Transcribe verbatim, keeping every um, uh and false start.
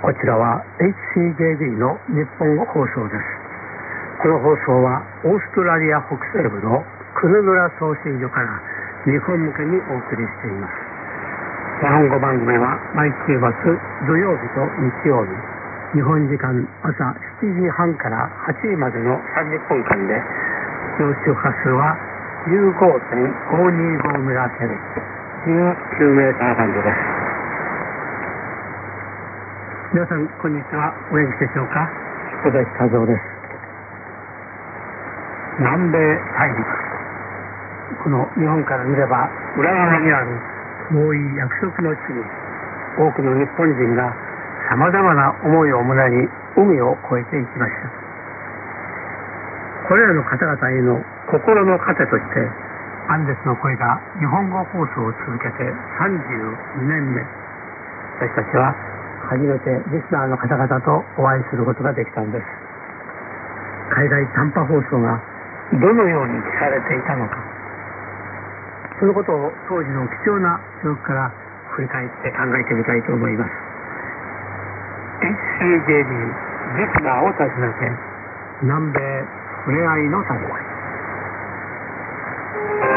こちらは エイチシージェービー の日本語放送です。この放送はオーストラリア北西部のクヌヌラ送信所から日本向けにお送りしています。日本語番組は毎週末土曜日と日曜日、日本時間朝しちじはんからはちじまでのさんじゅっぷんかんで、聴取波数は じゅうごてんごにごメガヘルツ、じゅうきゅうメーターバンドです。皆さんこんにちは。お元気でしょうか。小崎和夫です。南米大陸、この日本から見れば裏側にある遠い約束の地に、多くの日本人がさまざまな思いを胸に海を越えていきました。これらの方々への心の糧として、アンデスの声が日本語放送を続けてさんじゅうにねんめ、私たちは初めてリスナーの方々とお会いすることができたんです。海外短波放送がどのように聞かれていたのか、そのことを当時の貴重な記憶から振り返って考えてみたいと思います。 エイチシージェービー リスナーを訪ねて南米ふれあいの旅。